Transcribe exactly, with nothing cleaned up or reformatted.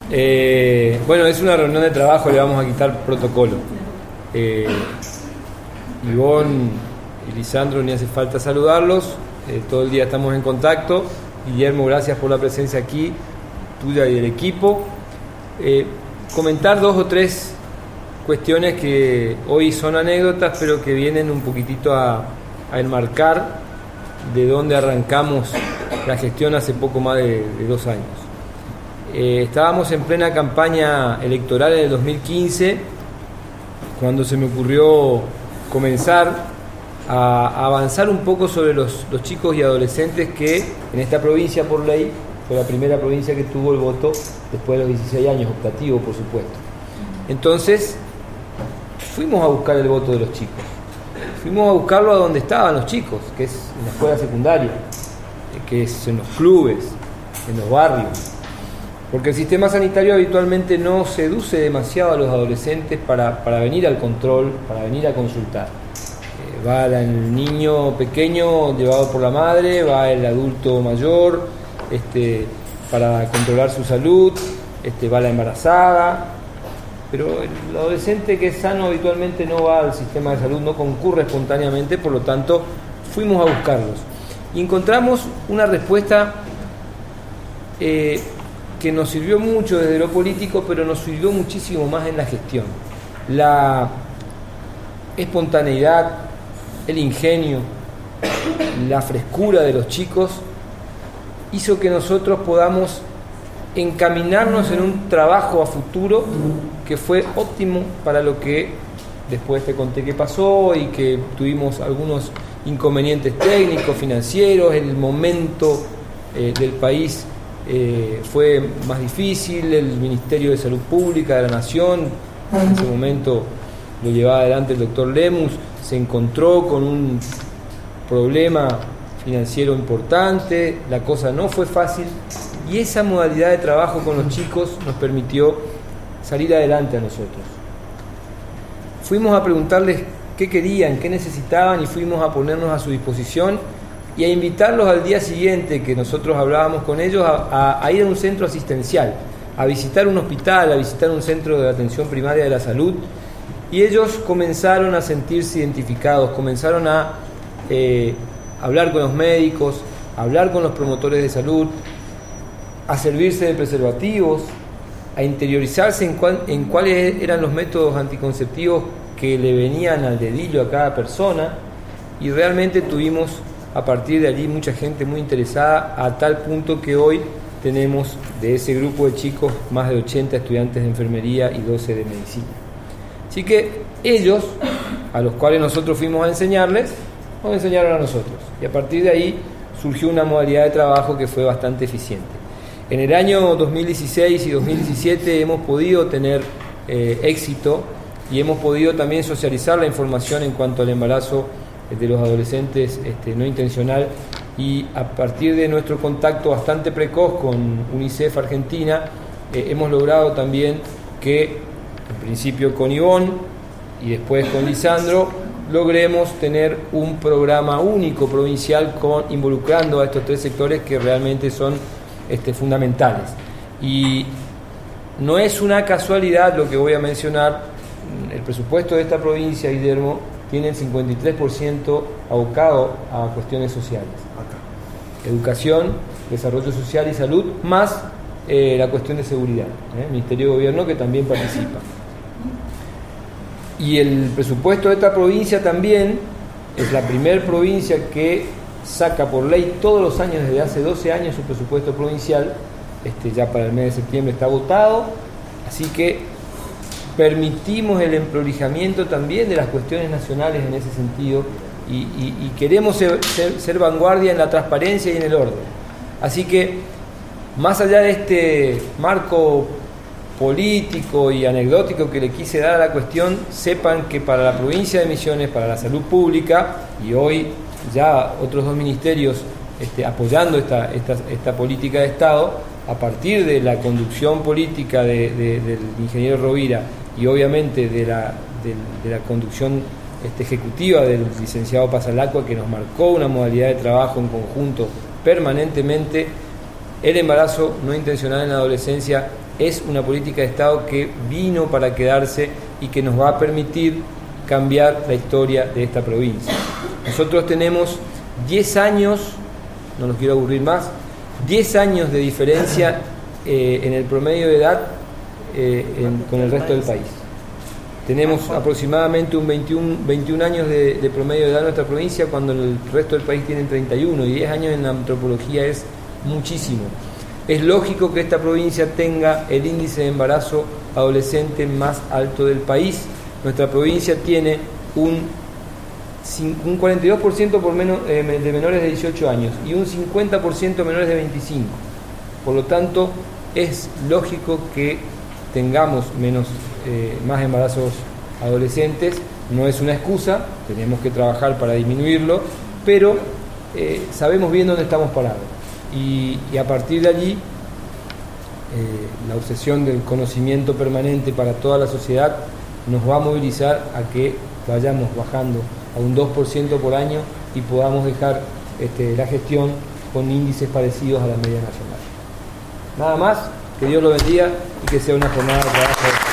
Eh, bueno, es una reunión de trabajo, le vamos a quitar protocolo. Eh, Ivonne y Lisandro, ni hace falta saludarlos, eh, todo el día estamos en contacto. Guillermo, gracias por la presencia aquí, tuya y del equipo. Eh, comentar dos o tres cuestiones que hoy son anécdotas, pero que vienen un poquitito a, a enmarcar de dónde arrancamos la gestión hace poco más de, de dos años. Eh, estábamos en plena campaña electoral en el dos mil quince, cuando se me ocurrió comenzar a avanzar un poco sobre los, los chicos y adolescentes que en esta provincia, por ley, fue la primera provincia que tuvo el voto después de los dieciséis años, optativo por supuesto. Entonces fuimos a buscar el voto de los chicos, fuimos a buscarlo a donde estaban los chicos, que es en la escuela secundaria, que es en los clubes, en los barrios, porque el sistema sanitario habitualmente no seduce demasiado a los adolescentes para, para venir al control, para venir a consultar. Va el niño pequeño llevado por la madre, va el adulto mayor este, para controlar su salud, este, va la embarazada, pero el adolescente que es sano habitualmente no va al sistema de salud, no concurre espontáneamente, por lo tanto fuimos a buscarlos y encontramos una respuesta eh, que nos sirvió mucho desde lo político, pero nos sirvió muchísimo más en la gestión. La espontaneidad, el ingenio, la frescura de los chicos hizo que nosotros podamos encaminarnos en un trabajo a futuro que fue óptimo para lo que después te conté que pasó y que tuvimos algunos inconvenientes técnicos, financieros, el momento eh, del país eh, fue más difícil, el Ministerio de Salud Pública de la Nación, en ese momento lo llevaba adelante el doctor Lemus, se encontró con un problema financiero importante, la cosa no fue fácil y esa modalidad de trabajo con los chicos nos permitió salir adelante a nosotros. Fuimos a preguntarles qué querían, qué necesitaban y fuimos a ponernos a su disposición y a invitarlos al día siguiente que nosotros hablábamos con ellos a, a, a ir a un centro asistencial, a visitar un hospital, a visitar un centro de atención primaria de la salud. Y ellos comenzaron a sentirse identificados, comenzaron a eh, hablar con los médicos, a hablar con los promotores de salud, a servirse de preservativos, a interiorizarse en, cuál, en cuáles eran los métodos anticonceptivos que le venían al dedillo a cada persona, y realmente tuvimos a partir de allí mucha gente muy interesada, a tal punto que hoy tenemos de ese grupo de chicos más de ochenta estudiantes de enfermería y doce de medicina. Así que ellos, a los cuales nosotros fuimos a enseñarles, nos enseñaron a nosotros. Y a partir de ahí surgió una modalidad de trabajo que fue bastante eficiente. En el año dos mil dieciséis y dos mil diecisiete hemos podido tener eh, éxito y hemos podido también socializar la información en cuanto al embarazo de los adolescentes este, no intencional, y a partir de nuestro contacto bastante precoz con UNICEF Argentina eh, hemos logrado también que en principio con Ivonne y después con Lisandro, logremos tener un programa único provincial con, involucrando a estos tres sectores que realmente son este, fundamentales. Y no es una casualidad lo que voy a mencionar, el presupuesto de esta provincia, Guillermo, tiene el cincuenta y tres por ciento abocado a cuestiones sociales. Educación, desarrollo social y salud, más eh, la cuestión de seguridad, ¿eh? el Ministerio de Gobierno que también participa. Y el presupuesto de esta provincia también es la primer provincia que saca por ley todos los años, desde hace doce años, su presupuesto provincial. Este, ya para el mes de septiembre está votado, así que permitimos el emprolijamiento también de las cuestiones nacionales en ese sentido y, y, y queremos ser, ser, ser vanguardia en la transparencia y en el orden. Así que, más allá de este marco político y anecdótico que le quise dar a la cuestión, sepan que para la provincia de Misiones, para la salud pública, y hoy ya otros dos ministerios este, apoyando esta, esta, esta política de Estado, a partir de la conducción política de, de, del ingeniero Rovira y obviamente de la, de, de la conducción este, ejecutiva del licenciado Pasalacqua, que nos marcó una modalidad de trabajo en conjunto permanentemente, el embarazo no intencional en la adolescencia es una política de Estado que vino para quedarse y que nos va a permitir cambiar la historia de esta provincia. Nosotros tenemos diez años, no los quiero aburrir más, diez años de diferencia eh, en el promedio de edad eh, en, con el resto del país. Tenemos aproximadamente un veintiún, veintiún años de, de promedio de edad en nuestra provincia, cuando el resto del país tiene treinta y uno, y diez años en la antropología es muchísimo. Es lógico que esta provincia tenga el índice de embarazo adolescente más alto del país. Nuestra provincia tiene un, un cuarenta y dos por ciento por menos, eh, de menores de dieciocho años y un cincuenta por ciento menores de veinticinco. Por lo tanto, es lógico que tengamos menos, eh, más embarazos adolescentes. No es una excusa, tenemos que trabajar para disminuirlo, pero eh, sabemos bien dónde estamos parados. Y, y a partir de allí, eh, la obsesión del conocimiento permanente para toda la sociedad nos va a movilizar a que vayamos bajando a un dos por ciento por año y podamos dejar este, la gestión con índices parecidos a la media nacional. Nada más, que Dios lo bendiga y que sea una jornada de trabajo.